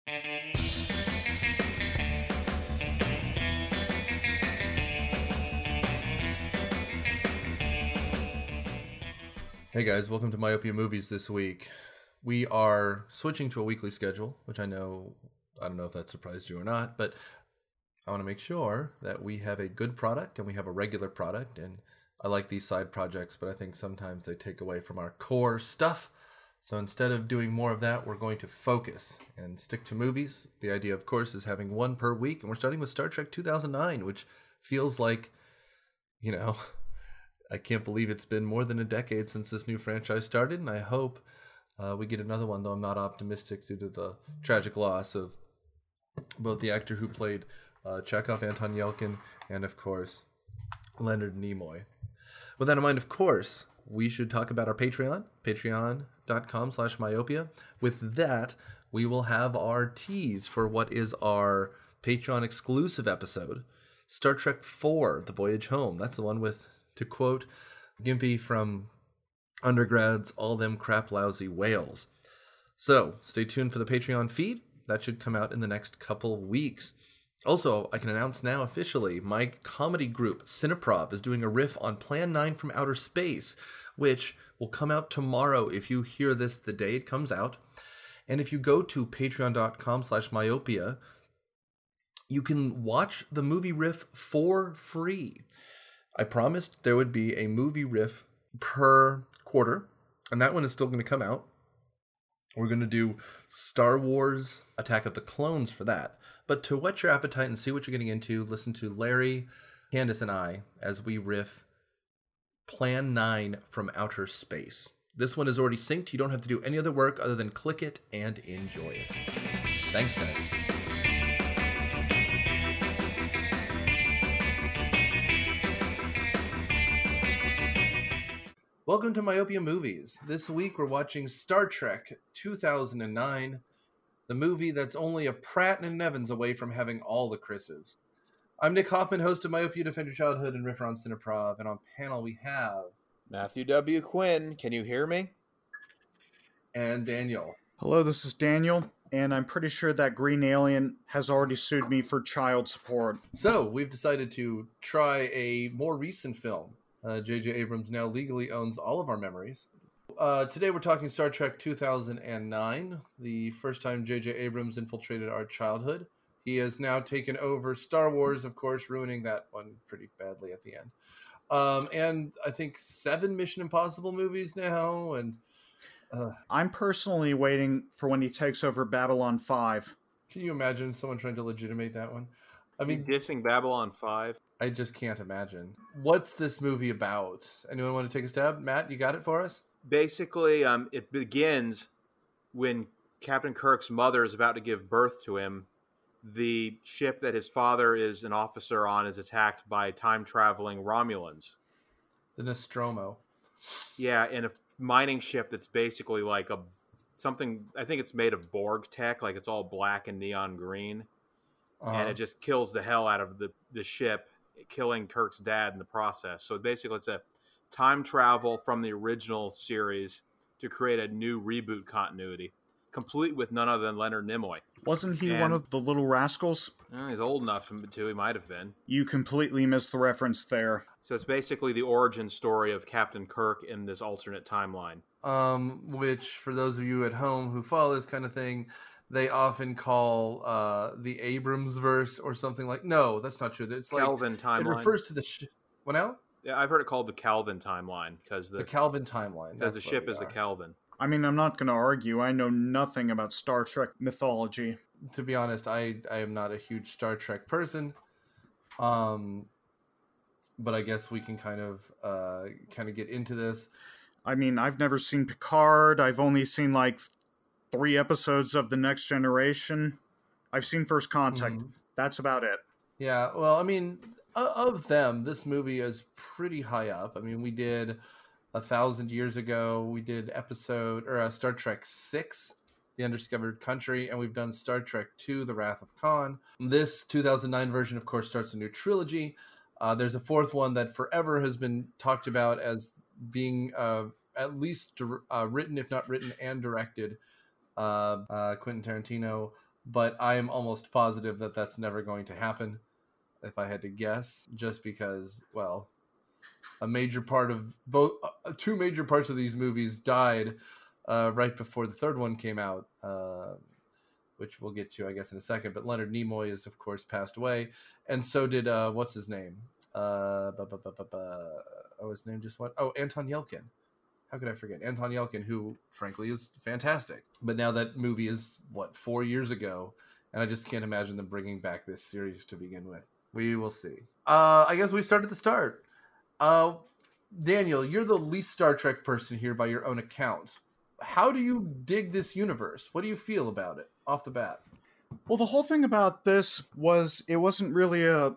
Hey guys, welcome to Myopia Movies this week. We are switching to a weekly schedule, which I don't know if that surprised you or not, but I want to make sure that we have a good product and we have a regular product. And I like these side projects, but I think sometimes they take away from our core stuff. So instead of doing more of that, we're going to focus and stick to movies. The idea, of course, is having one per week. And we're starting with Star Trek 2009, which feels like, you know, I can't believe it's been more than a decade since this new franchise started. And I hope we get another one, though I'm not optimistic due to the tragic loss of both the actor who played Chekhov, Anton Yelkin, and, of course, Leonard Nimoy. With that in mind, of course, we should talk about our Patreon, patreon.com/myopia. With that, we will have our tease for what is our Patreon exclusive episode, Star Trek IV, The Voyage Home. That's the one with, to quote Gimpy from Undergrads, all them crap lousy whales. So stay tuned for the Patreon feed. That should come out in the next couple weeks. Also, I can announce now officially, my comedy group, Cineprov, is doing a riff on Plan 9 from Outer Space, which will come out tomorrow if you hear this the day it comes out. And if you go to patreon.com/myopia, you can watch the movie riff for free. I promised there would be a movie riff per quarter, and that one is still going to come out. We're going to do Star Wars Attack of the Clones for that. But to whet your appetite and see what you're getting into, listen to Larry, Candace, and I as we riff Plan 9 from Outer Space. This one is already synced. You don't have to do any other work other than click it and enjoy it. Thanks, guys. Welcome to Myopia Movies. This week we're watching Star Trek 2009, the movie that's only a Pratt and Nevins away from having all the Chris's. I'm Nick Hoffman, host of Myopia Defend Your Childhood and Riffer on Cineprov, and on panel we have Matthew W. Quinn. Can you hear me? And Daniel. Hello, this is Daniel, and I'm pretty sure that green alien has already sued me for child support. So we've decided to try a more recent film. J.J. Abrams now legally owns all of our memories. Today we're talking Star Trek 2009, the first time J.J. Abrams infiltrated our childhood. He has now taken over Star Wars, of course, ruining that one pretty badly at the end. And I think 7 Mission Impossible movies now. And I'm personally waiting for when he takes over Babylon 5. Can you imagine someone trying to legitimate that one? I mean, dissing Babylon 5. I just can't imagine. What's this movie about? Anyone want to take a stab? Matt, you got it for us? Basically, it begins when Captain Kirk's mother is about to give birth to him. The ship that his father is an officer on is attacked by time-traveling Romulans. The Nostromo. Yeah, in a mining ship that's basically like something, I think it's made of Borg tech, like it's all black and neon green. And it just kills the hell out of the ship, killing Kirk's dad in the process. So basically it's a time travel from the original series to create a new reboot continuity, complete with none other than Leonard Nimoy. Wasn't he one of the Little Rascals? He's old enough to, he might have been. You completely missed the reference there. So it's basically the origin story of Captain Kirk in this alternate timeline. Which, for those of you at home who follow this kind of thing, they often call the Abrams verse or something like. No, that's not true. It's like Calvin timeline. It refers to the what now? Yeah, I've heard it called the Calvin timeline because the Calvin timeline. Because the ship is the Calvin. I mean, I'm not going to argue. I know nothing about Star Trek mythology. To be honest, I am not a huge Star Trek person. But I guess we can kind of get into this. I mean, I've never seen Picard. I've only seen like 3 episodes of The Next Generation. I've seen First Contact. Mm-hmm. That's about it. Yeah, well, I mean, of them, this movie is pretty high up. I mean, we did 1,000 years ago. We did Star Trek 6, The Undiscovered Country, and we've done Star Trek 2, The Wrath of Khan. This 2009 version, of course, starts a new trilogy. There's a 4th one that forever has been talked about as being at least written, if not written and directed, Quentin Tarantino. but I am almost positive that that's never going to happen, if I had to guess, just because, well, a major part of both, two major parts of these movies died right before the third one came out, which we'll get to, I guess, in a second. But Leonard Nimoy is, of course, passed away, and so did what's his name? His name just went. Oh, Anton Yelchin. How could I forget Anton Yelchin, who frankly is fantastic. But now that movie is 4 years ago, and I just can't imagine them bringing back this series to begin with. We will see. I guess we start at the start. Daniel, you're the least Star Trek person here by your own account. How do you dig this universe? What do you feel about it off the bat? Well, the whole thing about this was it wasn't a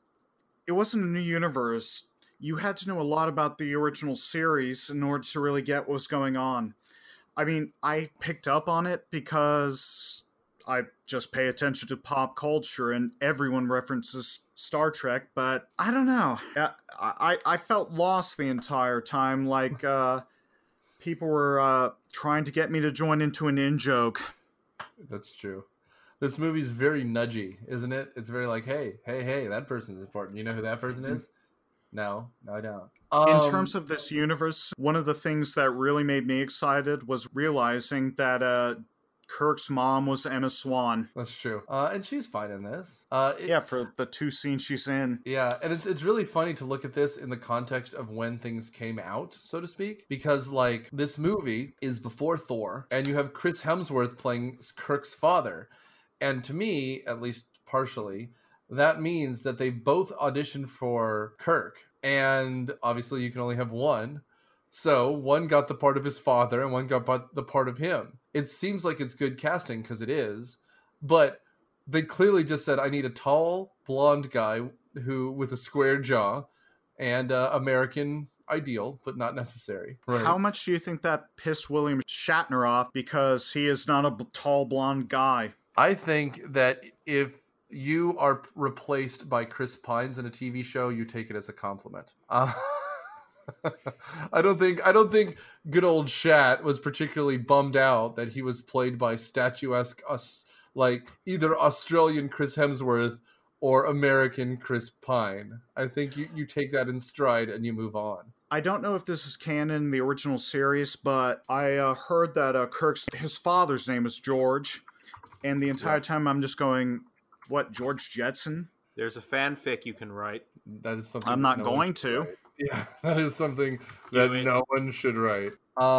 new universe. You had to know a lot about the original series in order to really get what was going on. I mean, I picked up on it because I just pay attention to pop culture and everyone references Star Trek, but I don't know. I felt lost the entire time, like people were trying to get me to join into an in-joke. That's true. This movie's very nudgy, isn't it? It's very like, hey, that person's important. You know who that person is? No, I don't. In terms of this universe, one of the things that really made me excited was realizing that Kirk's mom was Emma Swan. That's true. And she's fine in this. For the 2 scenes she's in. Yeah, and it's really funny to look at this in the context of when things came out, so to speak. Because, like, this movie is before Thor, and you have Chris Hemsworth playing Kirk's father. And to me, at least partially, that means that they both auditioned for Kirk. And obviously you can only have one. So one got the part of his father and one got the part of him. It seems like it's good casting because it is. But they clearly just said, I need a tall, blonde guy with a square jaw and American ideal, but not necessary. Right. How much do you think that pissed William Shatner off because he is not a tall, blonde guy? I think that if you are replaced by Chris Pines in a TV show, you take it as a compliment. I don't think good old Shat was particularly bummed out that he was played by statuesque, like either Australian Chris Hemsworth or American Chris Pine. I think you take that in stride and you move on. I don't know if this is canon in the original series, but I heard that his father's name is George, and the entire time I'm just going, what, George Jetson? There's a fanfic you can write. That is something I'm not going to. Yeah, that is something that no one should write.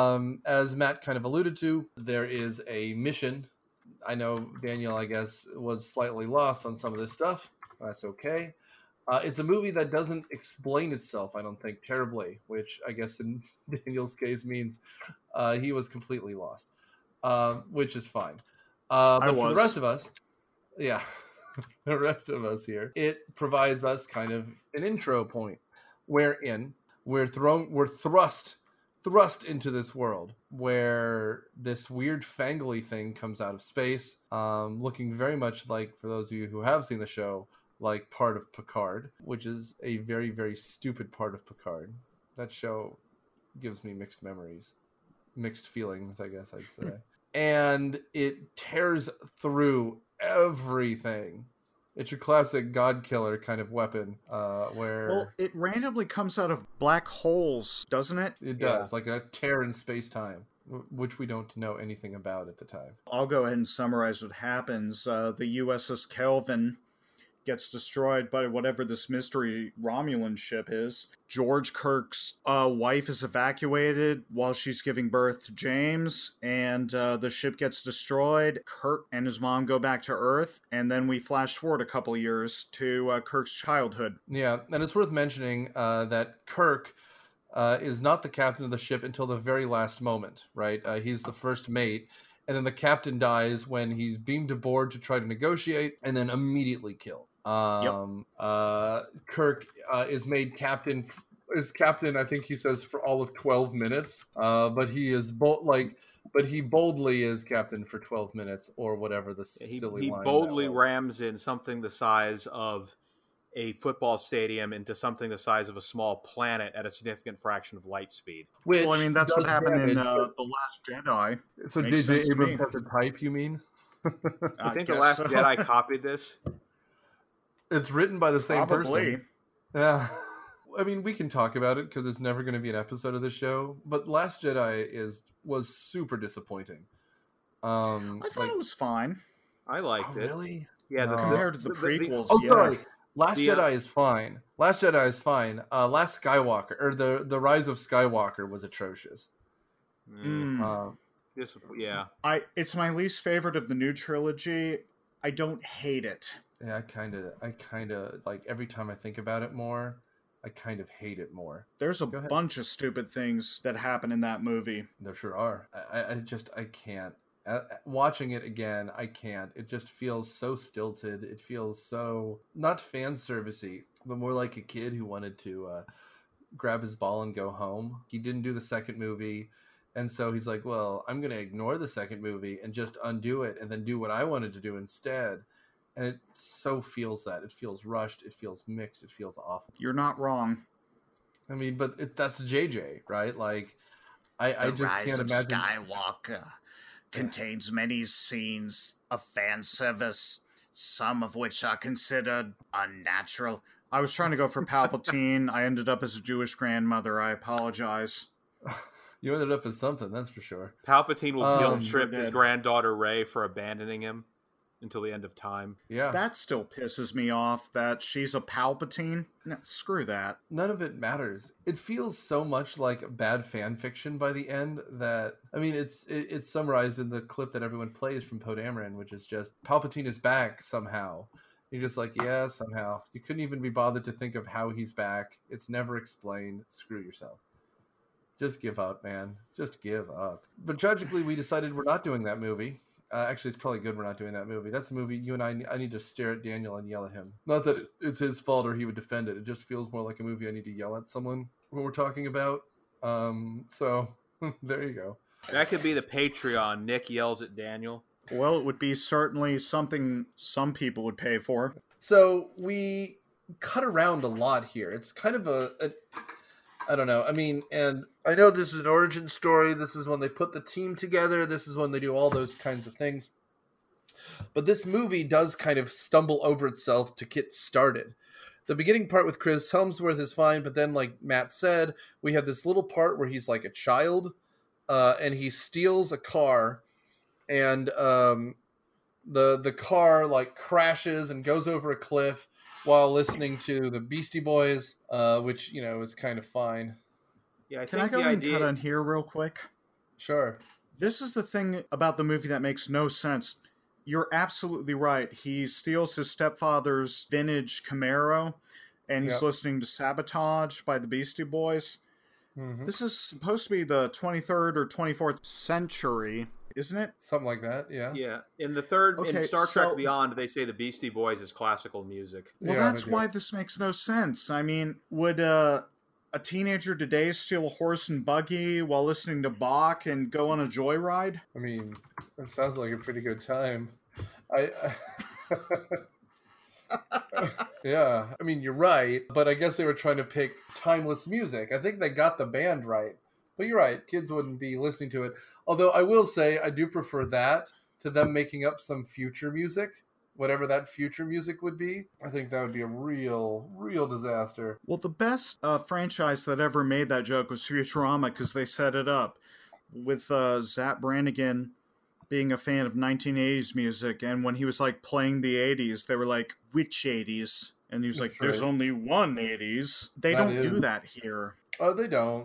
As Matt kind of alluded to, there is a mission. I know Daniel, I guess, was slightly lost on some of this stuff. That's okay. It's a movie that doesn't explain itself, I don't think, terribly, which I guess in Daniel's case means he was completely lost, which is fine. But for the rest of us, yeah, the rest of us here, it provides us kind of an intro point wherein we're thrust into this world where this weird fangly thing comes out of space, looking very much like, for those of you who have seen the show, like part of Picard, which is a very, very stupid part of Picard. That show gives me mixed memories, mixed feelings, I guess I'd say. And it tears through everything. It's your classic God killer kind of weapon, where it randomly comes out of black holes, doesn't it? It does, like a tear in space-time, which we don't know anything about at the time. I'll go ahead and summarize what happens. The USS Kelvin gets destroyed by whatever this mystery Romulan ship is. George Kirk's wife is evacuated while she's giving birth to James, and the ship gets destroyed. Kirk and his mom go back to Earth, and then we flash forward a couple years to Kirk's childhood. Yeah, and it's worth mentioning that Kirk is not the captain of the ship until the very last moment, right? He's the first mate, and then the captain dies when he's beamed aboard to try to negotiate, and then immediately killed. Kirk is made captain. Is captain, I think he says, for all of 12 minutes. But he is but he boldly is captain for 12 minutes or whatever the silly line. He boldly rams in something the size of a football stadium into something the size of a small planet at a significant fraction of light speed. Well, I mean, that's what happened in The Last Jedi. So J.J. Abrams has a type, you mean? I think The Last so. Jedi copied this. It's written by the same Probably. person. Yeah. I mean, we can talk about it because it's never going to be an episode of the show. But Last Jedi was super disappointing. I thought it was fine. I liked it. Really? Yeah, Compared to the prequels, sorry. Last Jedi is fine. Last Jedi is fine. Last Skywalker, or the Rise of Skywalker, was atrocious. Yeah. It's my least favorite of the new trilogy. I don't hate it. Yeah, I kind of like every time I think about it more, I kind of hate it more. There's a bunch of stupid things that happen in that movie. There sure are. I can't. Watching it again, I can't. It just feels so stilted. It feels so not fan servicey, but more like a kid who wanted to grab his ball and go home. He didn't do the second movie, and so he's like, "Well, I'm going to ignore the second movie and just undo it, and then do what I wanted to do instead." And it so feels that. It feels rushed. It feels mixed. It feels awful. You're not wrong. I mean, but that's JJ, right? Like, I just can't imagine. Skywalker contains many scenes of fan service, some of which are considered unnatural. I was trying to go for Palpatine. I ended up as a Jewish grandmother. I apologize. You ended up as something, that's for sure. Palpatine will guilt trip his granddaughter Rey for abandoning him until the end of time. Yeah. That still pisses me off that she's a Palpatine. No, screw that. None of it matters. It feels so much like bad fan fiction by the end that, I mean, it's summarized in the clip that everyone plays from Poe Dameron, which is just Palpatine is back somehow. You're just like, yeah, somehow. You couldn't even be bothered to think of how he's back. It's never explained. Screw yourself. Just give up, man. Just give up. But tragically, we decided we're not doing that movie. Actually, it's probably good we're not doing that movie. That's a movie you and I need to stare at Daniel and yell at him. Not that it's his fault or he would defend it. It just feels more like a movie I need to yell at someone when we're talking about. So there you go. That could be the Patreon. Nick yells at Daniel. Well, it would be certainly something some people would pay for. So we cut around a lot here. It's kind of I don't know. I mean, and I know this is an origin story. This is when they put the team together. This is when they do all those kinds of things. But this movie does kind of stumble over itself to get started. The beginning part with Chris Hemsworth is fine, but then, like Matt said, we have this little part where he's like a child, and he steals a car, and the car like crashes and goes over a cliff while listening to the Beastie Boys, which, you know, is kind of fine. Yeah, Can I go and cut on here real quick? Sure. This is the thing about the movie that makes no sense. You're absolutely right. He steals his stepfather's vintage Camaro, and he's listening to Sabotage by the Beastie Boys. Mm-hmm. This is supposed to be the 23rd or 24th century, isn't it? Something like that, yeah. Yeah. In the third, in Star Trek Beyond, they say the Beastie Boys is classical music. Well, that's why this makes no sense. I mean, would a teenager today steal a horse and buggy while listening to Bach and go on a joyride? I mean, that sounds like a pretty good time. Yeah, I mean, you're right, but I guess they were trying to pick timeless music. I think they got the band right. But you're right, kids wouldn't be listening to it. Although I will say I do prefer that to them making up some future music, whatever that future music would be. I think that would be a real disaster. Well, the best franchise that ever made that joke was Futurama, because they set it up with Zap Brannigan being a fan of 1980s music, and when he was like playing the 80s, they were like, which 80s? And he was like, there's only one 80s. They don't do that here. Oh, they don't.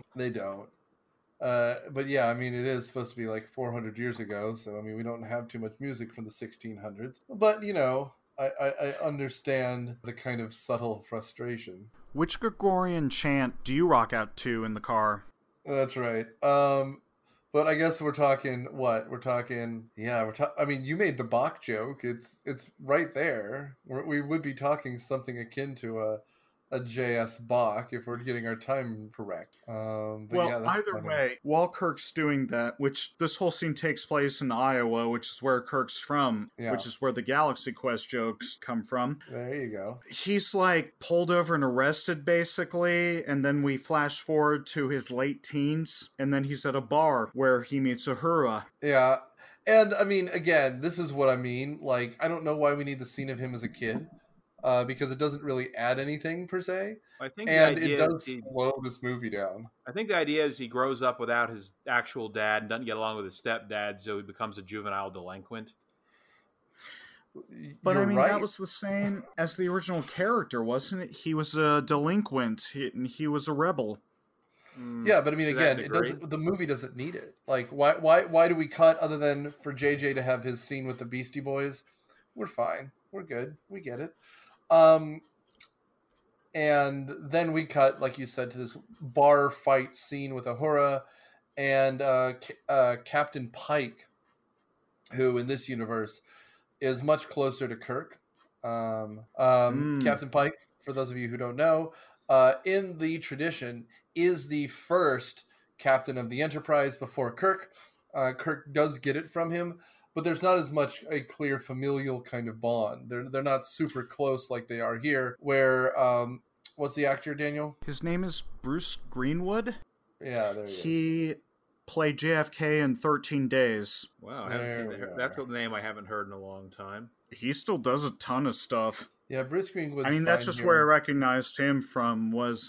But yeah, I mean, it is supposed to be like 400 years ago, so I mean, we don't have too much music from the 1600s. But, you know, I understand the kind of subtle frustration. Which Gregorian chant do you rock out to in the car? That's right. But I guess we're talking what? I mean, you made the Bach joke. It's right there. We would be talking something akin to a J.S. Bach if we're getting our time correct. But well, yeah, either funny. way, while Kirk's doing that, which this whole scene takes place in Iowa, which is where Kirk's from, which is where the Galaxy Quest jokes come from. There you go. He's like pulled over and arrested basically, and then we flash forward to his late teens, and then he's at a bar where he meets Uhura. Yeah. And I mean, again, this is what I mean. Like, I don't know why we need the scene of him as a kid, because it doesn't really add anything per se, I think the and it idea is does slow this movie down. I think the idea is he grows up without his actual dad and doesn't get along with his stepdad, so he becomes a juvenile delinquent. But You're I mean, right. that was the same as the original character, wasn't it? He was a delinquent, and he was a rebel. Yeah, but I mean, To that again, it degree. doesn't. The movie doesn't need it. Like, why do we cut other than for JJ to have his scene with the Beastie Boys? We're fine. We're good. We get it. And then we cut, like you said, to this bar fight scene with Uhura and Captain Pike, who in this universe is much closer to Kirk. Captain Pike, for those of you who don't know, in the tradition, is the first captain of the Enterprise before Kirk. Kirk does get it from him, but there's not as much a clear familial kind of bond. They're not super close like they are here. Where what's the actor, Daniel? His name is Bruce Greenwood. Yeah, there he is. He played JFK in 13 Days. Wow, I haven't There seen we that. That's a name I haven't heard in a long time. He still does a ton of stuff. Yeah, Bruce Greenwood. I mean, that's just where I recognized him from, was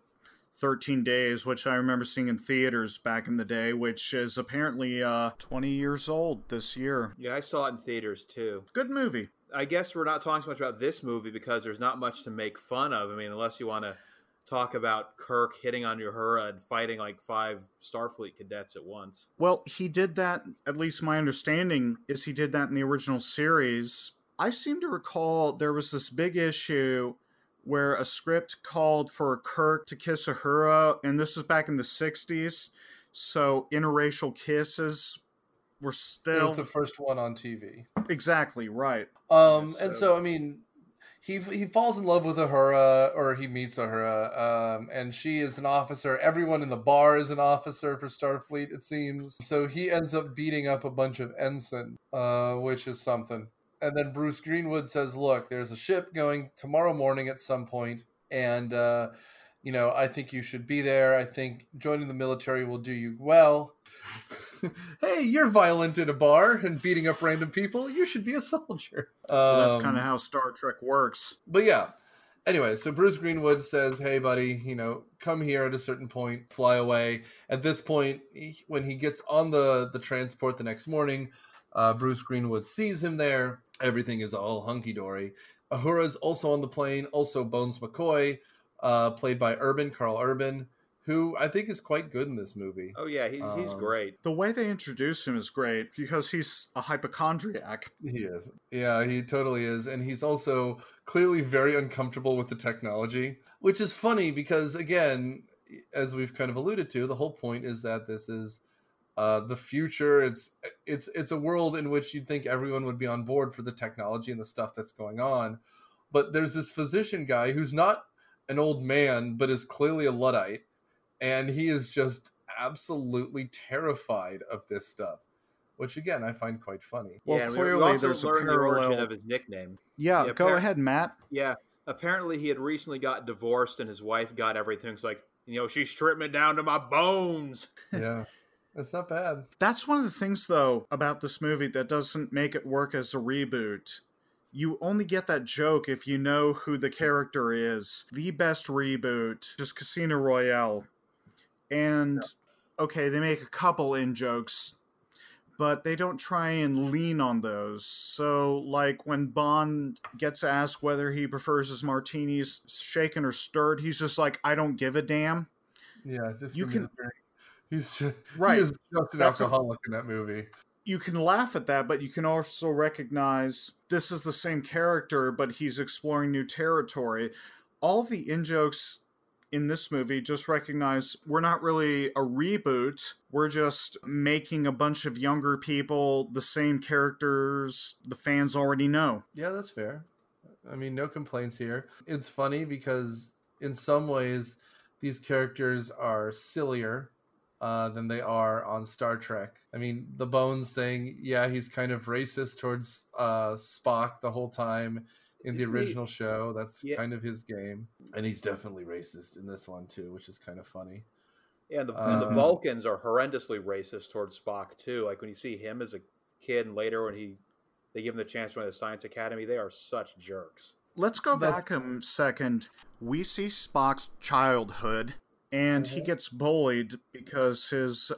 13 Days, which I remember seeing in theaters back in the day, which is apparently 20 years old this year. Yeah, I saw it in theaters too. Good movie. I guess we're not talking so much about this movie because there's not much to make fun of. I mean, unless you want to talk about Kirk hitting on Uhura and fighting like 5 Starfleet cadets at once. Well, he did that, at least my understanding is he did that in the original series. I seem to recall there was this big issue where a script called for Kirk to kiss Uhura, and this was back in the 60s, so interracial kisses were still... It's the first one on TV. Exactly, right. And so, I mean, he falls in love with Uhura, or he meets Uhura, and she is an officer. Everyone in the bar is an officer for Starfleet, it seems. So he ends up beating up a bunch of ensign, which is something. And then Bruce Greenwood says, look, there's a ship going tomorrow morning at some point, and, I think you should be there. I think joining the military will do you well. Hey, you're violent in a bar and beating up random people. You should be a soldier. That's kind of how Star Trek works. But yeah. Anyway, so Bruce Greenwood says, hey, buddy, come here at a certain point, fly away. At this point, when he gets on the transport the next morning, Bruce Greenwood sees him there. Everything is all hunky-dory. Uhura's also on the plane, also Bones McCoy, played by Carl Urban, who I think is quite good in this movie. Oh, yeah, he's great. The way they introduce him is great, because he's a hypochondriac. He is. Yeah, he totally is. And he's also clearly very uncomfortable with the technology, which is funny because, again, as we've kind of alluded to, the whole point is that this is the future. It's a world in which you'd think everyone would be on board for the technology and the stuff that's going on. But there's this physician guy who's not an old man, but is clearly a Luddite. And he is just absolutely terrified of this stuff, which, again, I find quite funny. Well, yeah, clearly we also there's a learned the origin parallel. of his nickname. Yeah, go ahead, Matt. Yeah, apparently he had recently got divorced and his wife got everything. It's like, she stripped me down to my bones. Yeah, it's not bad. That's one of the things, though, about this movie that doesn't make it work as a reboot. You only get that joke if you know who the character is. The best reboot is Casino Royale. And, okay, they make a couple in-jokes, but they don't try and lean on those. So, like, when Bond gets asked whether he prefers his martinis shaken or stirred, he's just like, I don't give a damn. Yeah, just You can- he's just Right. He is just an That's alcoholic in that movie. You can laugh at that, but you can also recognize this is the same character, but he's exploring new territory. All of the in-jokes in this movie just recognize we're not really a reboot. We're just making a bunch of younger people the same characters the fans already know. Yeah, that's fair. I mean, no complaints here. It's funny because in some ways these characters are sillier than they are on Star Trek. I mean, the Bones thing, yeah, he's kind of racist towards Spock the whole time in the original show. That's kind of his game. And he's definitely racist in this one too, which is kind of funny. Yeah, and the Vulcans are horrendously racist towards Spock too. Like when you see him as kid, and later when they give him the chance to join the Science Academy, they are such jerks. Let's go back a second. We see Spock's childhood, and he gets bullied because his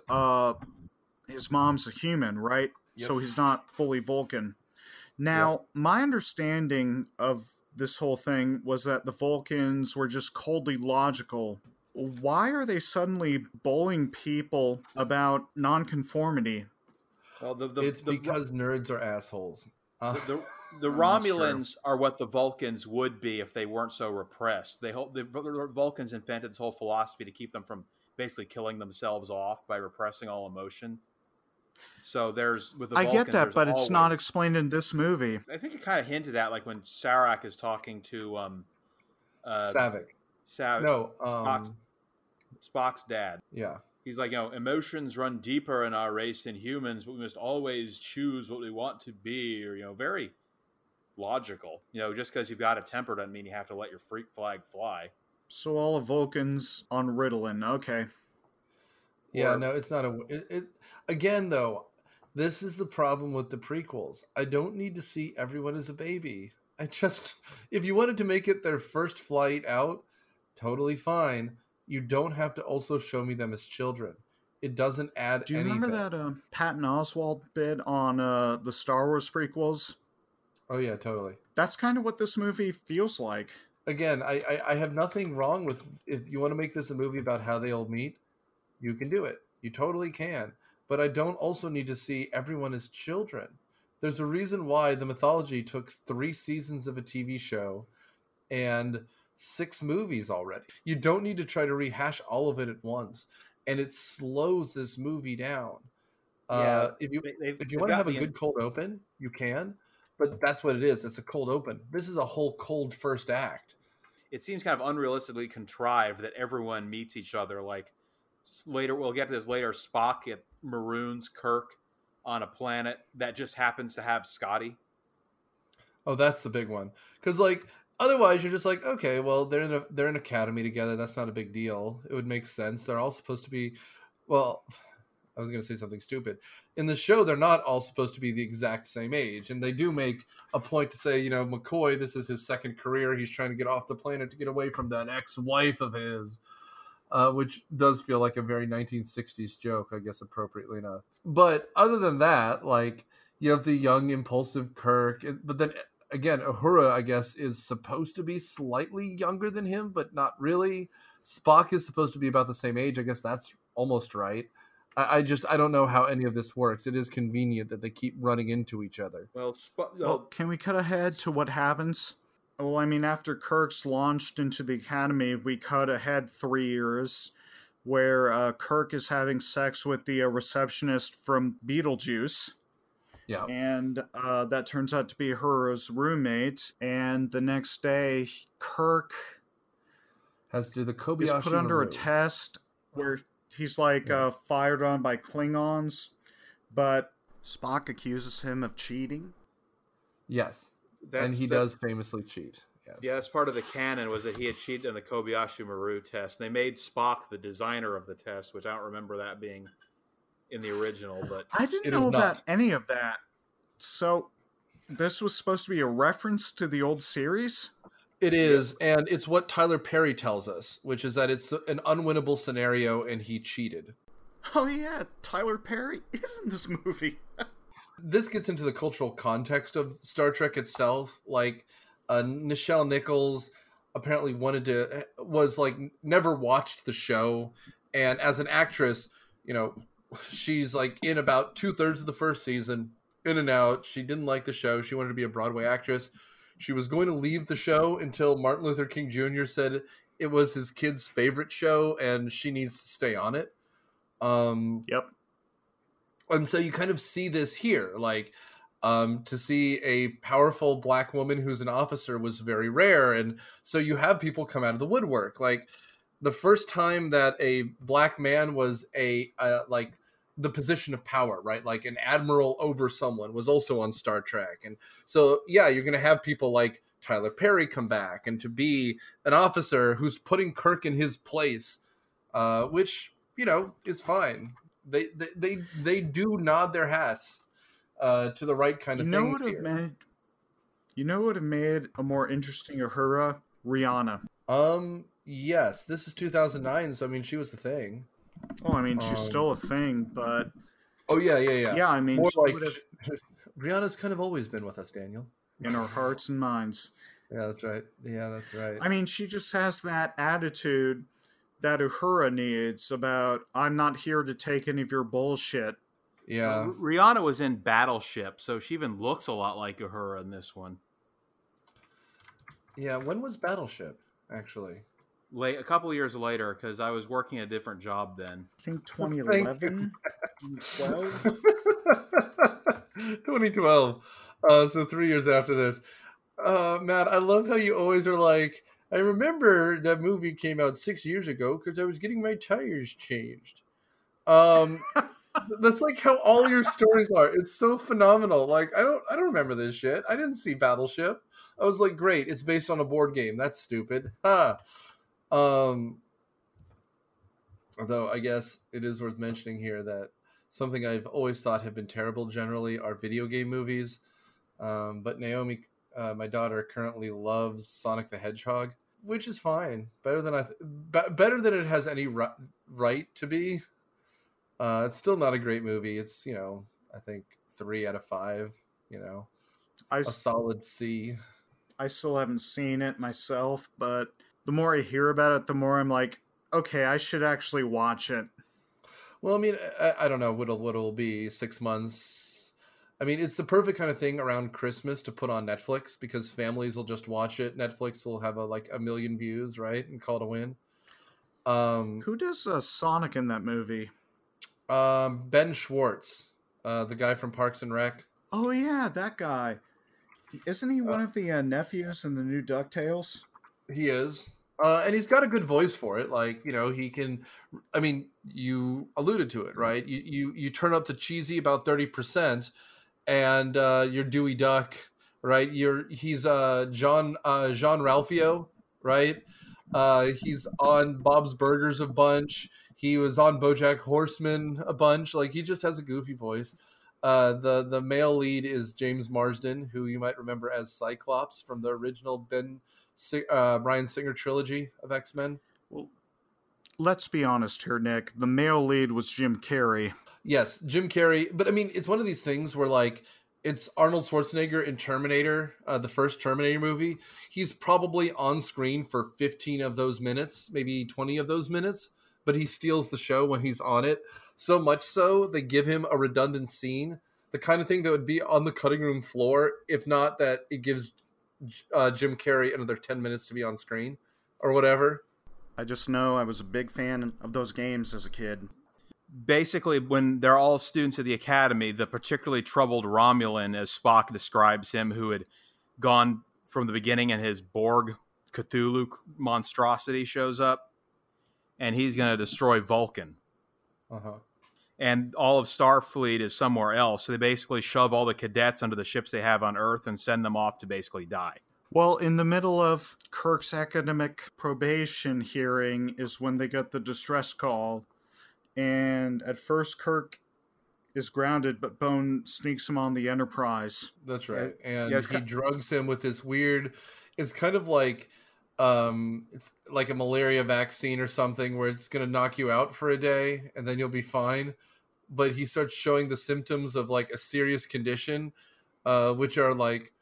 mom's a human, right? Yep. So he's not fully Vulcan. Now, my understanding of this whole thing was that the Vulcans were just coldly logical. Why are they suddenly bullying people about nonconformity? Well, it's because nerds are assholes. The Romulans are what the Vulcans would be if they weren't so repressed. The Vulcans invented this whole philosophy to keep them from basically killing themselves off by repressing all emotion. So I get that, but it's not explained in this movie. I think it kind of hinted at, like when Sarek is talking to Saavik. No, Spock's dad. Yeah. He's like, emotions run deeper in our race than humans, but we must always choose what we want to be, or, very logical. Just because you've got a temper doesn't mean you have to let your freak flag fly. So all of Vulcans on Ritalin, okay. Yeah, no, it's not again, though, this is the problem with the prequels. I don't need to see everyone as a baby. If you wanted to make it their first flight out, totally fine. You don't have to also show me them as children. It doesn't add anything. Do you remember that Patton Oswalt bit on the Star Wars prequels? Oh, yeah, totally. That's kind of what this movie feels like. Again, I have nothing wrong with, if you want to make this a movie about how they all meet, you can do it. You totally can. But I don't also need to see everyone as children. There's a reason why the mythology took 3 seasons of a TV show and 6 movies already. You don't need to try to rehash all of it at once. And it slows this movie down. If you want to have a good cold open, you can. But that's what it is. It's a cold open. This is a whole cold first act. It seems kind of unrealistically contrived that everyone meets each other. Like later, we'll get to this later, Spock maroons Kirk on a planet that just happens to have Scotty. Oh, that's the big one. Because otherwise, you're just like, okay, well, they're in academy together. That's not a big deal. It would make sense. They're all supposed to be, well, I was going to say something stupid. In the show, they're not all supposed to be the exact same age. And they do make a point to say, McCoy, this is his second career. He's trying to get off the planet to get away from that ex-wife of his, which does feel like a very 1960s joke, I guess, appropriately enough. But other than that, you have the young, impulsive Kirk. But then, again, Uhura, I guess, is supposed to be slightly younger than him, but not really. Spock is supposed to be about the same age. I guess that's almost right. I don't know how any of this works. It is convenient that they keep running into each other. Well, can we cut ahead to what happens? Well, I mean, after Kirk's launched into the academy, we cut ahead 3 years where Kirk is having sex with the receptionist from Beetlejuice. Yeah. And that turns out to be Uhura's roommate. And the next day, Kirk has to do the Kobayashi is put under a test where he's fired on by Klingons, but Spock accuses him of cheating. Yes, and he does famously cheat. Yes. Yeah, that's part of the canon, was that he had cheated in the Kobayashi Maru test. They made Spock the designer of the test, which I don't remember that being in the original. But I didn't know about any of that. So this was supposed to be a reference to the old series? It is, and it's what Tyler Perry tells us, which is that it's an unwinnable scenario and he cheated. Oh yeah, Tyler Perry is in this movie. This gets into the cultural context of Star Trek itself. Nichelle Nichols apparently never watched the show, and as an actress, she's in about 2/3 of the first season, in and out. She didn't like the show. She wanted to be a Broadway actress. She was going to leave the show until Martin Luther King Jr. said it was his kid's favorite show and she needs to stay on it. Yep. And so you kind of see this here. To see a powerful black woman who's an officer was very rare. And so you have people come out of the woodwork. The first time that a black man was the position of power, right? An admiral over someone was also on Star Trek. And so, yeah, you're going to have people like Tyler Perry come back and to be an officer who's putting Kirk in his place, which, is fine. They do nod their hats to the right kind of things here. You know what would have made a more interesting Uhura? Rihanna. Yes, this is 2009, so I mean, she was the thing. Oh, I mean, she's still a thing, but... Oh, yeah. Yeah, I mean, more like... Rihanna's kind of always been with us, Daniel. In our hearts and minds. Yeah, that's right. I mean, she just has that attitude that Uhura needs about, I'm not here to take any of your bullshit. Yeah. Rihanna was in Battleship, so she even looks a lot like Uhura in this one. Yeah, when was Battleship, actually? A couple of years later, because I was working a different job then. I think 2011? 2012? 2012. So 3 years after this. Matt, I love how you always are like, I remember that movie came out 6 years ago because I was getting my tires changed. That's like how all your stories are. It's so phenomenal. Like I don't remember this shit. I didn't see Battleship. I was like, great, it's based on a board game. That's stupid. Huh. Although I guess it is worth mentioning here that something I've always thought have been terrible generally are video game movies. But Naomi, my daughter, currently loves Sonic the Hedgehog, which is fine. Better than better than it has any right to be. It's still not a great movie. It's, I think 3 out of 5, a solid C. I still haven't seen it myself, but the more I hear about it, the more I'm like, okay, I should actually watch it. Well, I mean, I don't know what it'll be, 6 months. I mean, it's the perfect kind of thing around Christmas to put on Netflix because families will just watch it. Netflix will have a million views, right? And call it a win. Who does Sonic in that movie? Ben Schwartz, the guy from Parks and Rec. Oh, yeah, that guy. Isn't he one of the nephews in the new DuckTales? He is. And he's got a good voice for it. Like, he can, I mean, you alluded to it, right? You turn up the cheesy about 30% and you're Dewey Duck, right? He's Jean Ralphio, right? He's on Bob's Burgers a bunch. He was on BoJack Horseman a bunch. Like, he just has a goofy voice. The male lead is James Marsden, who you might remember as Cyclops from the original Bryan Singer trilogy of X-Men. Well, let's be honest here, Nick. The male lead was Jim Carrey. Yes, Jim Carrey. But I mean, it's one of these things where like it's Arnold Schwarzenegger in Terminator, the first Terminator movie. He's probably on screen for 15 of those minutes, maybe 20 of those minutes, but he steals the show when he's on it. So much so, they give him a redundant scene, the kind of thing that would be on the cutting room floor, if not that it gives Jim Carrey another 10 minutes to be on screen or whatever. I just know I was a big fan of those games as a kid. Basically, when they're all students of the academy, the particularly troubled Romulan, as Spock describes him, who had gone from the beginning and his Borg Cthulhu monstrosity shows up, and he's going to destroy Vulcan. Uh-huh. And all of Starfleet is somewhere else. So they basically shove all the cadets onto the ships they have on Earth and send them off to basically die. Well, in the middle of Kirk's academic probation hearing is when they get the distress call. And at first Kirk is grounded, but Bone sneaks him on the Enterprise. That's right. And he drugs him with this weird... It's kind of like... it's like a malaria vaccine or something where it's going to knock you out for a day and then you'll be fine. But he starts showing the symptoms of like a serious condition, which are like,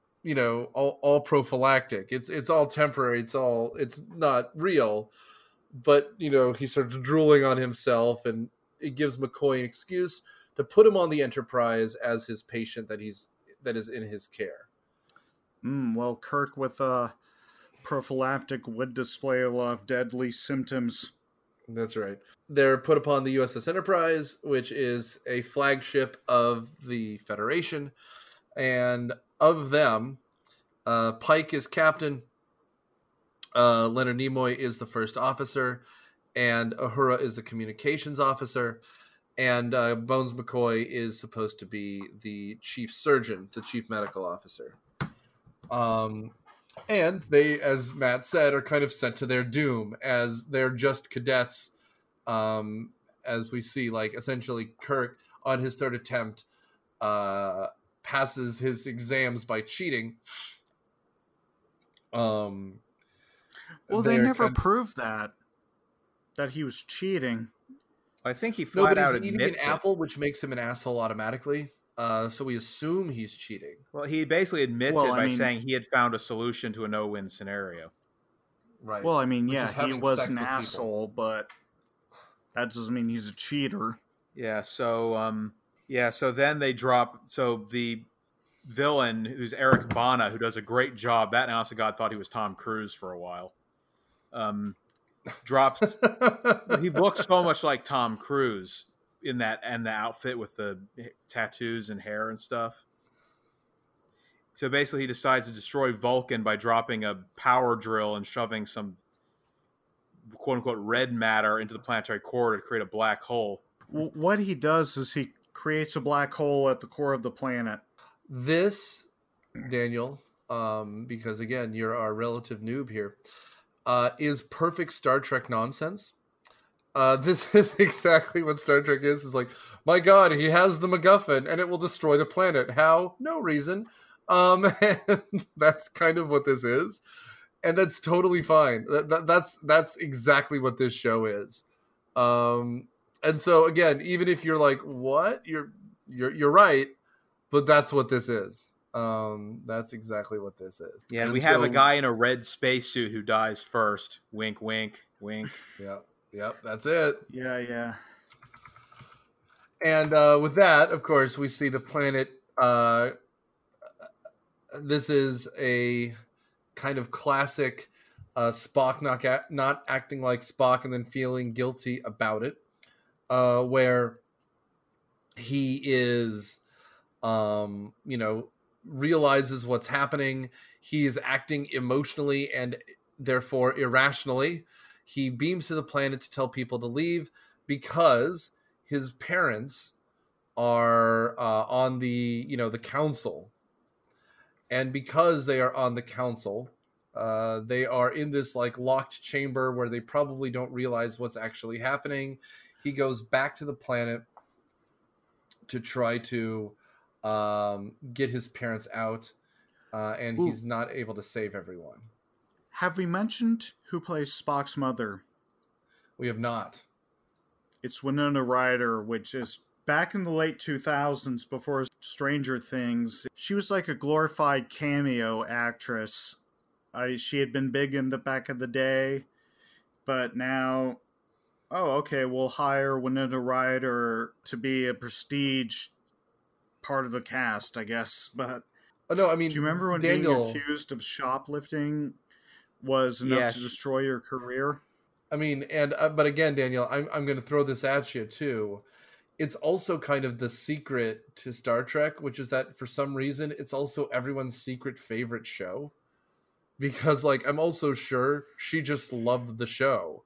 all prophylactic. It's all temporary. It's not real. But, he starts drooling on himself, and it gives McCoy an excuse to put him on the Enterprise as his patient that is in his care. Well, Kirk with prophylactic would display a lot of deadly symptoms. That's right. They're put upon the USS Enterprise, which is a flagship of the Federation. And of them, Pike is captain, Leonard Nimoy is the first officer, and Uhura is the communications officer, and Bones McCoy is supposed to be the chief surgeon, the chief medical officer. And they, as Matt said, are kind of sent to their doom as they're just cadets. As we see, like, essentially Kirk on his third attempt passes his exams by cheating. Well, they never proved that he was cheating. I think he flat out he's eating admits an apple, which makes him an asshole automatically. So we assume he's cheating. Well, he basically admits it by saying he had found a solution to a no-win scenario. Right. Well, I mean, yeah, he was an asshole, but that doesn't mean he's a cheater. Yeah. So, so then they drop. So the villain, who's Eric Bana, who does a great job. That, and honest to God, thought he was Tom Cruise for a while. Drops. He looks so much like Tom Cruise in that, and the outfit with the tattoos and hair and stuff. So basically, he decides to destroy Vulcan by dropping a power drill and shoving some "quote unquote" red matter into the planetary core to create a black hole. What he does is he creates a black hole at the core of the planet. This, Daniel, because again, you're our relative noob here, is perfect Star Trek nonsense. This is exactly what Star Trek is. It's like, my God, he has the MacGuffin and it will destroy the planet. How? No reason. And that's kind of what this is. And that's totally fine. That's exactly what this show is. And so again, even if you're like, what? You're right, but that's what this is. That's exactly what this is. Yeah, and we have a guy in a red spacesuit who dies first. Wink, wink, wink. Yep, that's it. Yeah. And with that, of course, we see the planet. This is a kind of classic Spock not acting like Spock and then feeling guilty about it, where he is, realizes what's happening. He is acting emotionally and therefore irrationally. He beams to the planet to tell people to leave because his parents are on the council. And because they are on the council, they are in this like locked chamber where they probably don't realize what's actually happening. He goes back to the planet to try to get his parents out, and he's not able to save everyone. Have we mentioned who plays Spock's mother? We have not. It's Winona Ryder, which is back in the late 2000s before Stranger Things. She was like a glorified cameo actress. She had been big in the back of the day, but now, we'll hire Winona Ryder to be a prestige part of the cast, I guess. But no, I mean, do you remember when Daniel, being accused of shoplifting was enough to destroy your career? I mean, and but again, Daniel, I'm going to throw this at you too. It's also kind of the secret to Star Trek, which is that for some reason it's also everyone's secret favorite show, because like I'm also sure she just loved the show.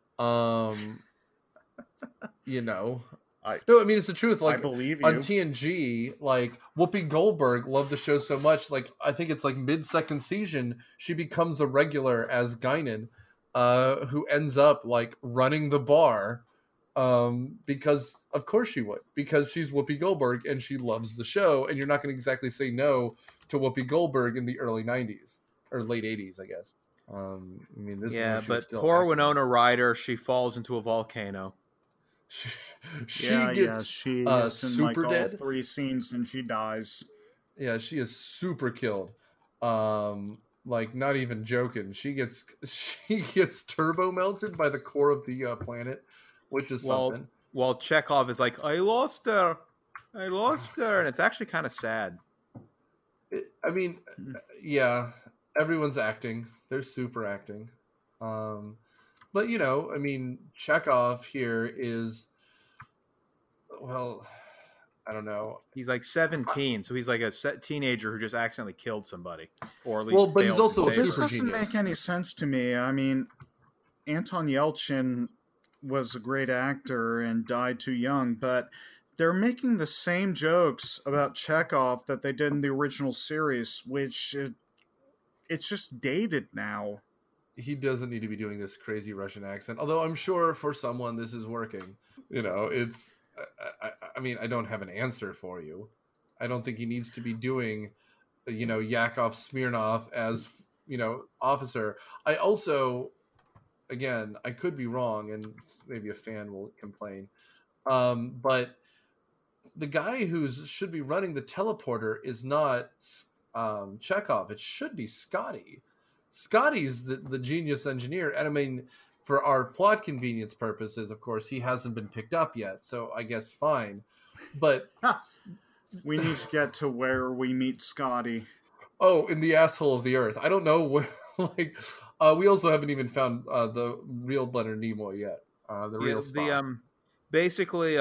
No, I mean, it's the truth. Like, I believe you. On TNG, like Whoopi Goldberg loved the show so much. Like, I think it's like mid-second season, she becomes a regular as Guinan, who ends up like running the bar, because of course she would, because she's Whoopi Goldberg and she loves the show, and you're not going to exactly say no to Whoopi Goldberg in the early '90s or late '80s, I guess. I mean, this is but poor Winona Ryder, she falls into a volcano. She gets she is super in dead. All 3 scenes and she dies. Yeah, she is super killed. Like not even joking. She gets turbo melted by the core of the planet, which is something. Well, Chekhov is like, I lost her, and it's actually kind of sad. Yeah, everyone's acting. They're super acting. But Chekhov here is, well, I don't know. He's like 17, so he's like a teenager who just accidentally killed somebody, or at least. Well, but he's also a super This doesn't genius. make any sense to me. I mean, Anton Yelchin was a great actor and died too young, but they're making the same jokes about Chekhov that they did in the original series, which it's just dated now. He doesn't need to be doing this crazy Russian accent, although I'm sure for someone this is working. It's, I mean, I don't have an answer for you. I don't think he needs to be doing, Yakov Smirnov as, officer. I also, again, I could be wrong, and maybe a fan will complain, but the guy who should be running the teleporter is not Chekhov. It should be Scotty. Scotty's the genius engineer. And I mean, for our plot convenience purposes, of course, he hasn't been picked up yet. So I guess fine. But we need to get to where we meet Scotty. Oh, in the asshole of the earth. I don't know where, we also haven't even found the real Leonard Nimoy yet. The real Spock. Basically,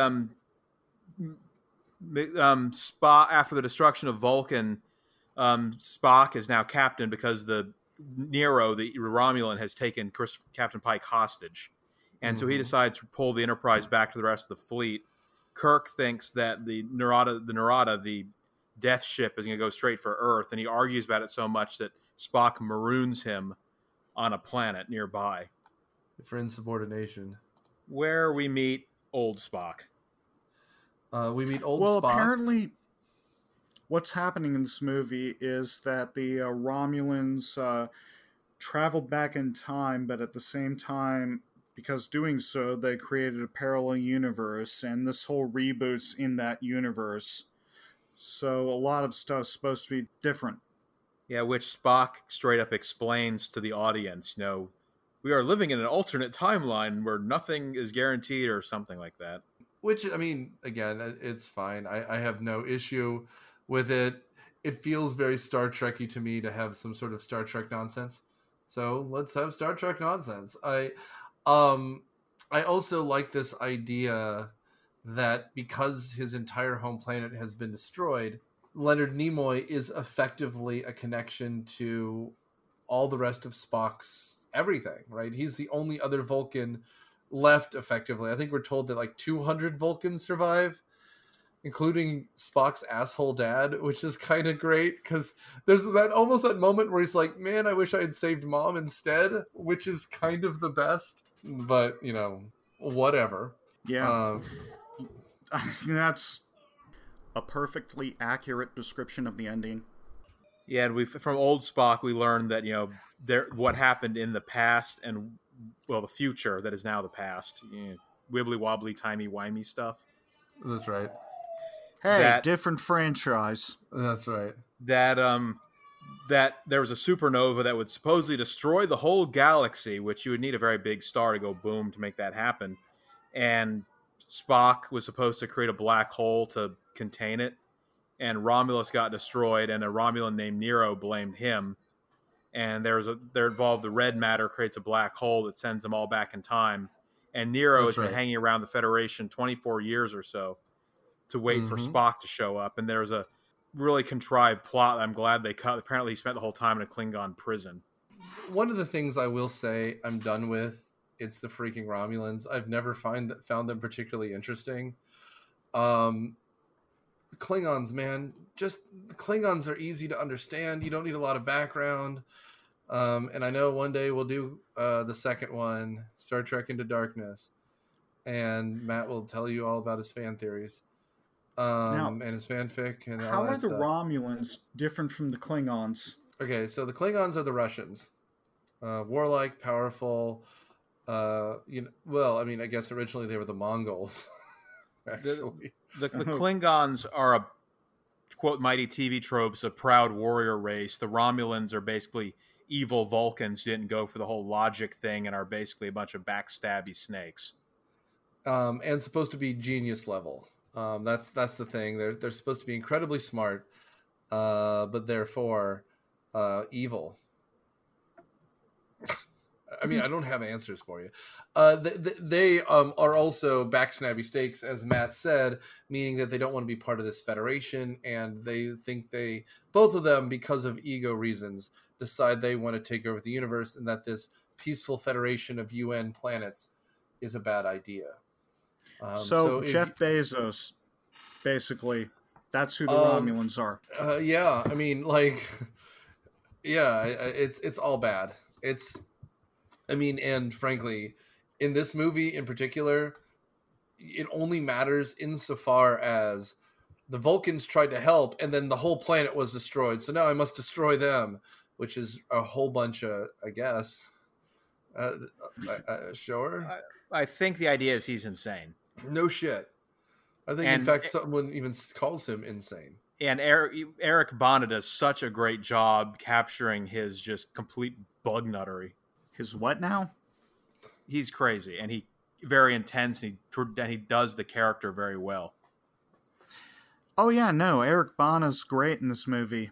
Spock, after the destruction of Vulcan, Spock is now captain because the Nero, the Romulan, has taken Captain Pike hostage, and so he decides to pull the Enterprise back to the rest of the fleet. Kirk thinks that the Narada, the death ship, is going to go straight for Earth, and he argues about it so much that Spock maroons him on a planet nearby for insubordination, where we meet old Spock. We meet old Spock. Well, apparently, what's happening in this movie is that the Romulans traveled back in time, but at the same time, because doing so, they created a parallel universe, and this whole reboot's in that universe. So a lot of stuff's supposed to be different. Yeah, which Spock straight up explains to the audience, we are living in an alternate timeline where nothing is guaranteed or something like that. Which, I mean, again, it's fine. I have no issue with it. It feels very Star Trek-y to me to have some sort of Star Trek nonsense. So let's have Star Trek nonsense. I also like this idea that because his entire home planet has been destroyed, Leonard Nimoy is effectively a connection to all the rest of Spock's everything, right? He's the only other Vulcan left, effectively. I think we're told that 200 Vulcans survive, including Spock's asshole dad, which is kind of great because there's that moment where he's like, man, I wish I had saved mom instead, which is kind of the best, but whatever. Yeah. That's a perfectly accurate description of the ending. Yeah, and from old Spock, we learned that, what happened in the past and, the future that is now the past. Wibbly wobbly, timey-wimey stuff. That's right. Hey, different franchise. That's right. That there was a supernova that would supposedly destroy the whole galaxy, which you would need a very big star to go boom to make that happen. And Spock was supposed to create a black hole to contain it. And Romulus got destroyed, and a Romulan named Nero blamed him. And they're involved. The red matter creates a black hole that sends them all back in time. And Nero has been hanging around the Federation 24 years or so to wait for Spock to show up. And there's a really contrived plot that I'm glad they cut. Apparently, he spent the whole time in a Klingon prison. One of the things I will say I'm done with, it's the freaking Romulans. I've never found them particularly interesting. Klingons, man, just the Klingons are easy to understand. You don't need a lot of background. And I know one day we'll do the second one, Star Trek Into Darkness, and Matt will tell you all about his fan theories and his fanfic. And how are the Romulans different from the Klingons? Okay, so the Klingons are the Russians, warlike, powerful. I guess originally they were the Mongols. Actually. The Klingons are a, quote, mighty TV tropes, a proud warrior race. The Romulans are basically evil Vulcans who didn't go for the whole logic thing and are basically a bunch of backstabby snakes. And supposed to be genius level. That's the thing. They're supposed to be incredibly smart, but therefore evil. I mean, I don't have answers for you. They are also backstabby stakes, as Matt said, meaning that they don't want to be part of this federation, and they think both of them, because of ego reasons, decide they want to take over the universe, and that this peaceful federation of UN planets is a bad idea. So Jeff Bezos, basically, that's who the Romulans are. Yeah, I mean, it's all bad. And frankly, in this movie in particular, it only matters insofar as the Vulcans tried to help, and then the whole planet was destroyed. So now I must destroy them, which is a whole bunch of, I guess. Sure. I think the idea is he's insane. No shit. I think, in fact, someone even calls him insane. And Eric Bana does such a great job capturing his just complete bug nuttery. His what now? He's crazy, and he very intense, and he does the character very well. Oh yeah, no, Eric Bana's great in this movie.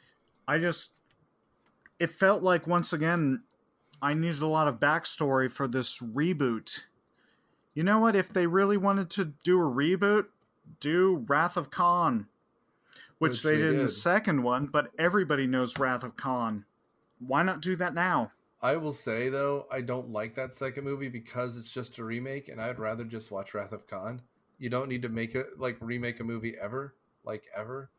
It felt like, once again, I needed a lot of backstory for this reboot. You know what? If they really wanted to do a reboot, do Wrath of Khan, which they did in the second one, but everybody knows Wrath of Khan. Why not do that now? I will say, though, I don't like that second movie because it's just a remake, and I'd rather just watch Wrath of Khan. You don't need to remake a movie ever. Like, ever.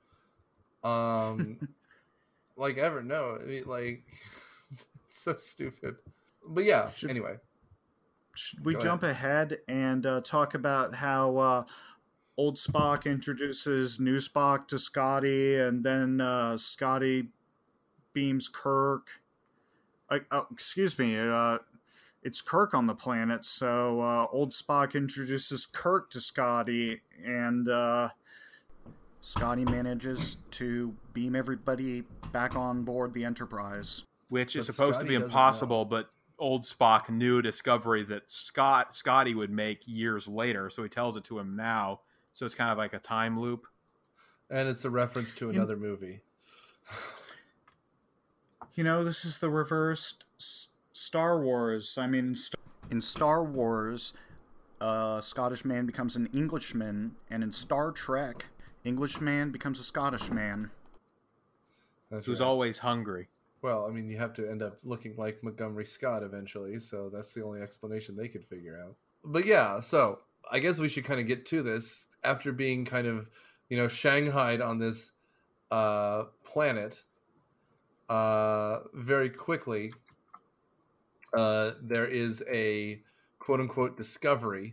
Like, ever, no. I mean, like, it's so stupid. But yeah, anyway. Should we jump ahead and talk about how old Spock introduces new Spock to Scotty, and then Scotty beams Kirk. Excuse me, it's Kirk on the planet, so old Spock introduces Kirk to Scotty, and Scotty manages to beam everybody back on board the Enterprise. Which is supposed to be impossible, but old Spock knew a discovery that Scotty would make years later, so he tells it to him now. So it's kind of like a time loop. And it's a reference to another movie. You know, this is the reversed Star Wars. I mean, in Star Wars, a Scottish man becomes an Englishman, and in Star Trek, Englishman becomes a Scottish man. Who's always hungry. Well, I mean, you have to end up looking like Montgomery Scott eventually, so that's the only explanation they could figure out. But yeah, so I guess we should kind of get to this. After being kind of, shanghaied on this planet, very quickly, there is a quote-unquote discovery.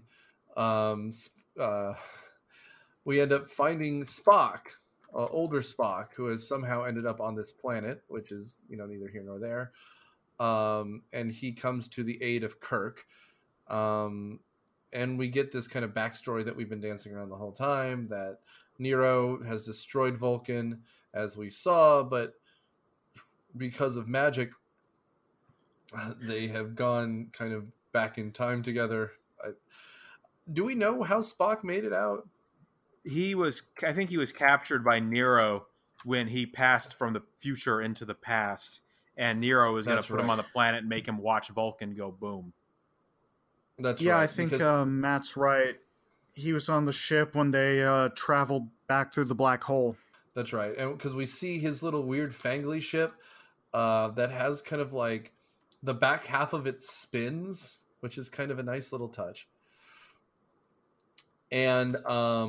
We end up finding Spock, older Spock, who has somehow ended up on this planet, which is, neither here nor there. And he comes to the aid of Kirk. And we get this kind of backstory that we've been dancing around the whole time, that Nero has destroyed Vulcan, as we saw, but because of magic, they have gone kind of back in time together. Do we know how Spock made it out? I think he was captured by Nero when he passed from the future into the past, and Nero was going to put him on the planet and make him watch Vulcan go boom. That's right. Yeah, I think Matt's right. He was on the ship when they traveled back through the black hole. That's right. And because we see his little weird fangly ship that has kind of like the back half of it spins, which is kind of a nice little touch. And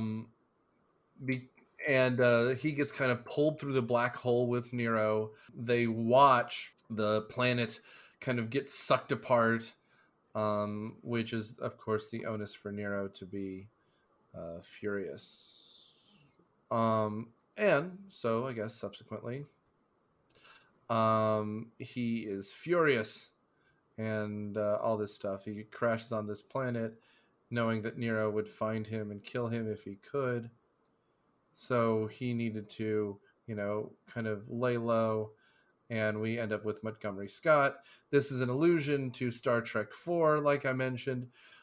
he gets kind of pulled through the black hole with Nero. They watch the planet kind of get sucked apart, which is, of course, the onus for Nero to be furious. And so, I guess, subsequently, he is furious and all this stuff. He crashes on this planet knowing that Nero would find him and kill him if he could. So he needed to, kind of lay low, and we end up with Montgomery Scott. This is an allusion to Star Trek IV, like I mentioned,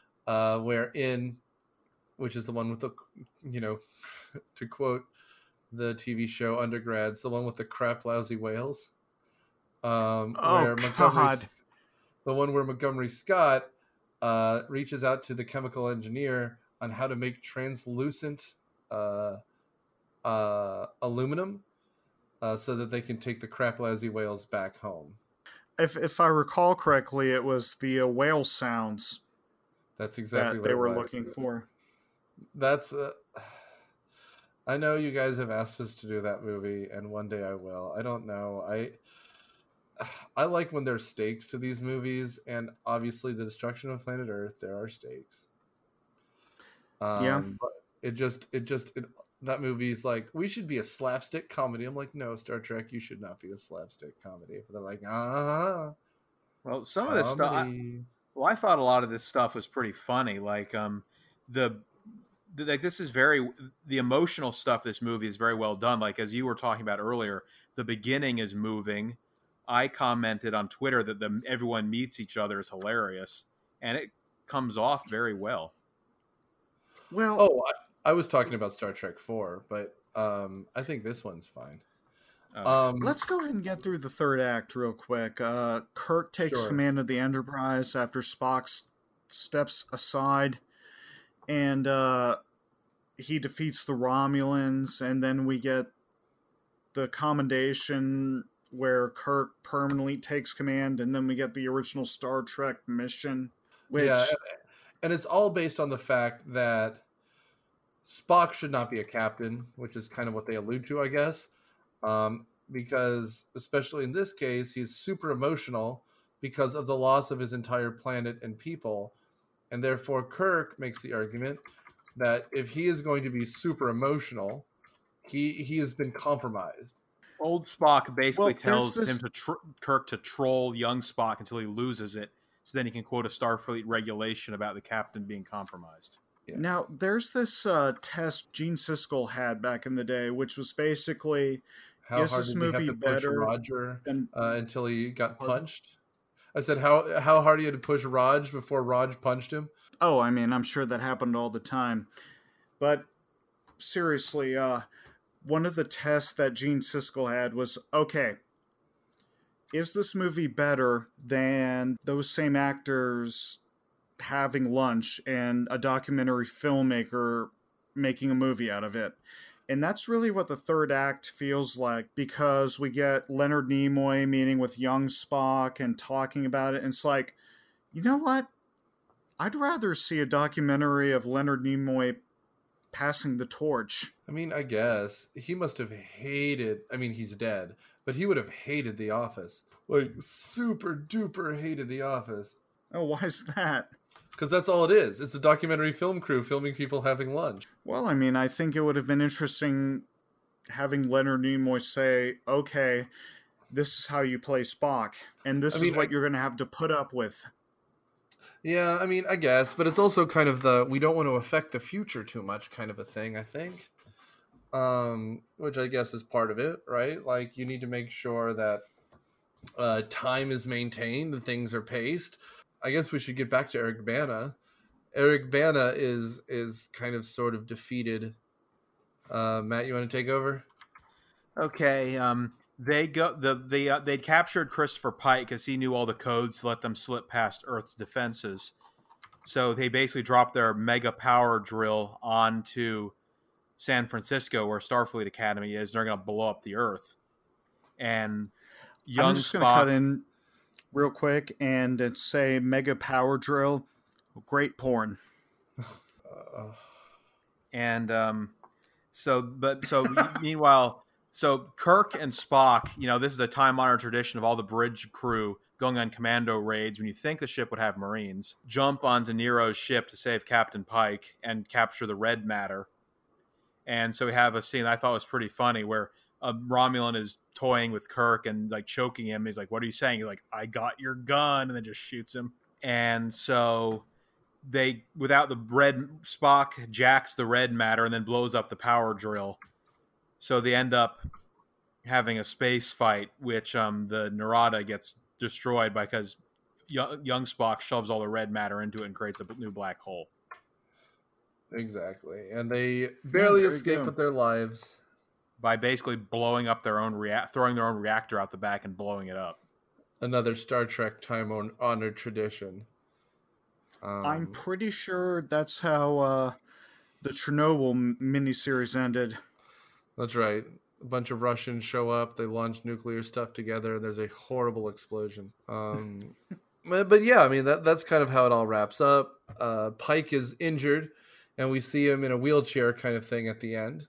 which is the one with the, to quote the TV show Undergrads, the one with the crap lousy whales. The one where Montgomery Scott reaches out to the chemical engineer on how to make translucent aluminum so that they can take the crap lousy whales back home. If I recall correctly, it was the whale sounds. That's exactly what they were looking for. That's I know you guys have asked us to do that movie, and one day I will. I don't know. I like when there's stakes to these movies, and obviously the destruction of planet Earth, there are stakes. Yeah. But it that movie's like, we should be a slapstick comedy. I'm like, no, Star Trek, you should not be a slapstick comedy. But they're like, Well, some of this stuff. I thought a lot of this stuff was pretty funny. Like this is the emotional stuff. This movie is very well done. Like as you were talking about earlier, the beginning is moving. I commented on Twitter that everyone meets each other is hilarious, and it comes off very well. Well, I was talking about Star Trek 4, but I think this one's fine. Let's go ahead and get through the third act real quick. Kirk takes command of the Enterprise after Spock steps aside, and he defeats the Romulans, and then we get the commendation where Kirk permanently takes command, and then we get the original Star Trek mission. And it's all based on the fact that Spock should not be a captain, which is kind of what they allude to, I guess. Because, especially in this case, he's super emotional because of the loss of his entire planet and people. And therefore, Kirk makes the argument that if he is going to be super emotional, he has been compromised. Old Spock basically tells him Kirk to troll young Spock until he loses it, so then he can quote a Starfleet regulation about the captain being compromised. Yeah. Now, there's this test Gene Siskel had back in the day, which was basically, is this movie better Roger until he got punched? I said, how hard he had to push Raj before Raj punched him? Oh, I mean, I'm sure that happened all the time. But seriously, one of the tests that Gene Siskel had was, okay, is this movie better than those same actors having lunch and a documentary filmmaker making a movie out of it? And that's really what the third act feels like, because we get Leonard Nimoy meeting with young Spock and talking about it. And it's like, you know what? I'd rather see a documentary of Leonard Nimoy passing the torch. I mean, I guess he must have hated, I mean, he's dead, but he would have hated The Office. Like, super duper hated The Office. Oh, why is that? Because that's all it is. It's a documentary film crew filming people having lunch. Well, I mean, I think it would have been interesting having Leonard Nimoy say, okay, this is how you play Spock, and this is what you're going to have to put up with. Yeah, I mean, I guess, but it's also kind of we don't want to affect the future too much kind of a thing, I think. Which I guess is part of it, right? Like, you need to make sure that time is maintained and things are paced. I guess we should get back to Eric Bana. Eric Bana is kind of sort of defeated. Matt, you want to take over? Okay. They captured Christopher Pike because he knew all the codes to let them slip past Earth's defenses. So they basically dropped their mega power drill onto San Francisco, where Starfleet Academy is. They're going to blow up the Earth. And young I'm just going to cut in real quick and say mega power drill, great porn. And meanwhile, so Kirk and Spock, this is a time-honored tradition of all the bridge crew going on commando raids. When you think the ship would have Marines, jump on De Niro's ship to save Captain Pike and capture the red matter. And so we have a scene I thought was pretty funny where a Romulan is toying with Kirk and like choking him. He's like, "What are you saying?" He's like, "I got your gun," and then just shoots him. And so without the red, Spock jacks the red matter and then blows up the power drill. So they end up having a space fight, which the Narada gets destroyed because young Spock shoves all the red matter into it and creates a new black hole. Exactly. And they barely escape with their lives by basically blowing up their own throwing their own reactor out the back and blowing it up. Another Star Trek time-honored tradition. I'm pretty sure that's how the Chernobyl miniseries ended. That's right. A bunch of Russians show up. They launch nuclear stuff together, and there's a horrible explosion. But yeah, I mean that's kind of how it all wraps up. Pike is injured, and we see him in a wheelchair kind of thing at the end.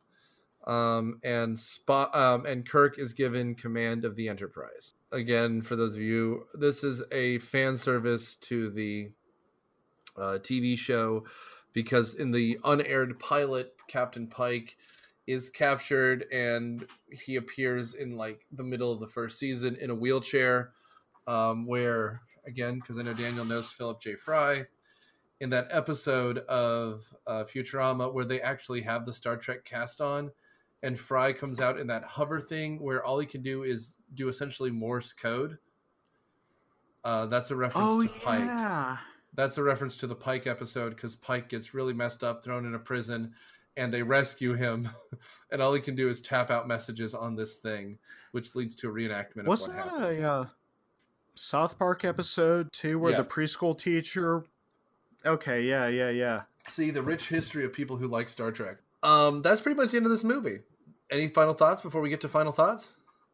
And Kirk is given command of the Enterprise. Again, for those of you, this is a fan service to the TV show, because in the unaired pilot, Captain Pike is captured, and he appears in like the middle of the first season in a wheelchair, where, again, because I know Daniel knows Philip J. Fry, in that episode of Futurama where they actually have the Star Trek cast on, and Fry comes out in that hover thing where all he can do is do essentially Morse code. That's a reference to Pike. Yeah. That's a reference to the Pike episode, because Pike gets really messed up, thrown in a prison, and they rescue him, and all he can do is tap out messages on this thing, which leads to a reenactment of Wasn't what that happened. a South Park episode too, where the Yes. preschool teacher? Okay, yeah. See, the rich history of people who like Star Trek. That's pretty much the end of this movie. Any final thoughts before we get to final thoughts?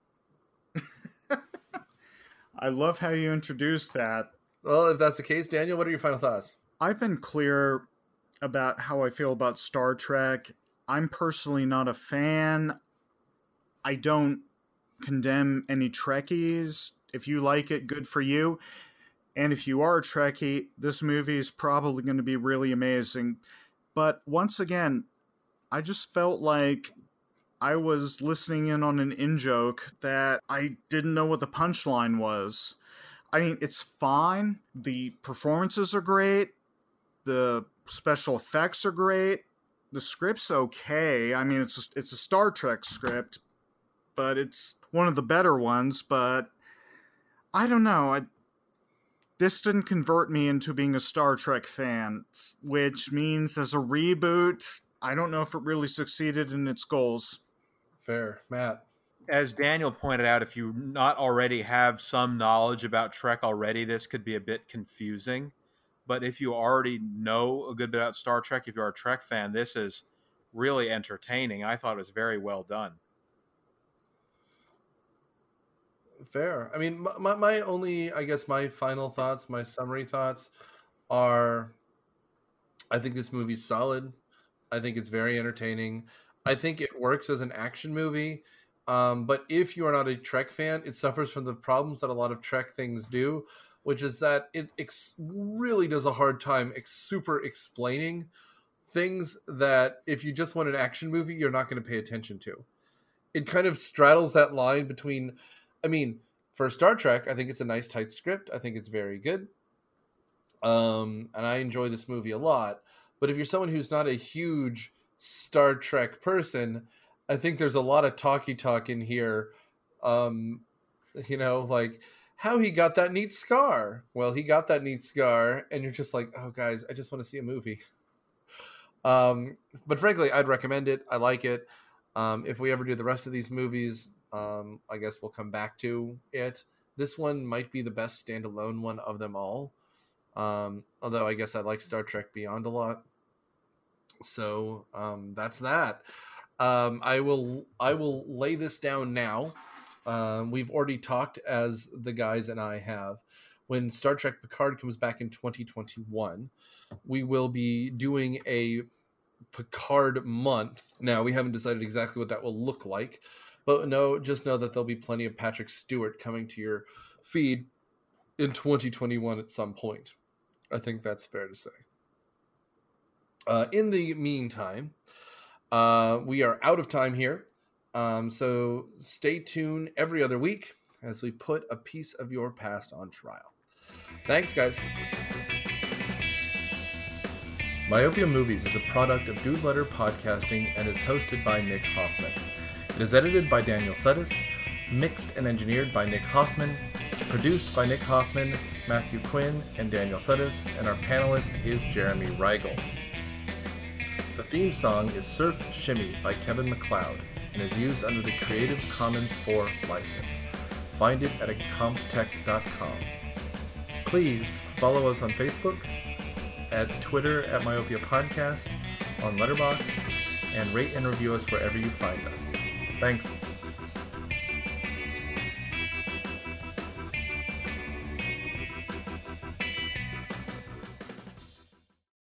I love how you introduced that. Well, if that's the case, Daniel, what are your final thoughts? I've been clear about how I feel about Star Trek. I'm personally not a fan. I don't condemn any Trekkies. If you like it, good for you. And if you are a Trekkie, this movie is probably going to be really amazing. But once again, I just felt like I was listening in on an in-joke that I didn't know what the punchline was. I mean, it's fine. The performances are great. The special effects are great. The script's okay. I mean, it's a Star Trek script, but it's one of the better ones. But I don't know. This didn't convert me into being a Star Trek fan, which means as a reboot, I don't know if it really succeeded in its goals. Fair. Matt? As Daniel pointed out, if you not already have some knowledge about Trek already, this could be a bit confusing. But if you already know a good bit about Star Trek, if you're a Trek fan, this is really entertaining. I thought it was very well done. Fair. I mean, my only, I guess, my final thoughts, my summary thoughts are, I think this movie's solid. I think it's very entertaining. I think it works as an action movie. But if you are not a Trek fan, it suffers from the problems that a lot of Trek things do, which is that it really does a hard time super explaining things that if you just want an action movie, you're not going to pay attention to. It kind of straddles that line between, I mean, for Star Trek, I think it's a nice tight script. I think it's very good. And I enjoy this movie a lot. But if you're someone who's not a huge Star Trek person, I think there's a lot of talky talk in here. Like how he got that neat scar. Well, he got that neat scar, and you're just like, oh, guys, I just want to see a movie. But frankly, I'd recommend it. I like it. If we ever do the rest of these movies, I guess we'll come back to it. This one might be the best standalone one of them all. Although I guess I like Star Trek Beyond a lot. So that's that. I will lay this down now. We've already talked, as the guys and I have. When Star Trek Picard comes back in 2021, we will be doing a Picard month. Now, we haven't decided exactly what that will look like, but just know that there'll be plenty of Patrick Stewart coming to your feed in 2021 at some point. I think that's fair to say. In the meantime, we are out of time here. So stay tuned every other week as we put a piece of your past on trial. Thanks, guys. Myopia Movies is a product of Dude Letter Podcasting and is hosted by Nick Hoffman. It is edited by Daniel Sudis, mixed and engineered by Nick Hoffman, produced by Nick Hoffman, Matthew Quinn, and Daniel Sudis, and our panelist is Jeremy Rigel. The theme song is Surf Shimmy by Kevin MacLeod and is used under the Creative Commons 4 license. Find it at incompetech.com. Please follow us on Facebook, at Twitter at Myopia Podcast, on Letterboxd, and rate and review us wherever you find us. Thanks.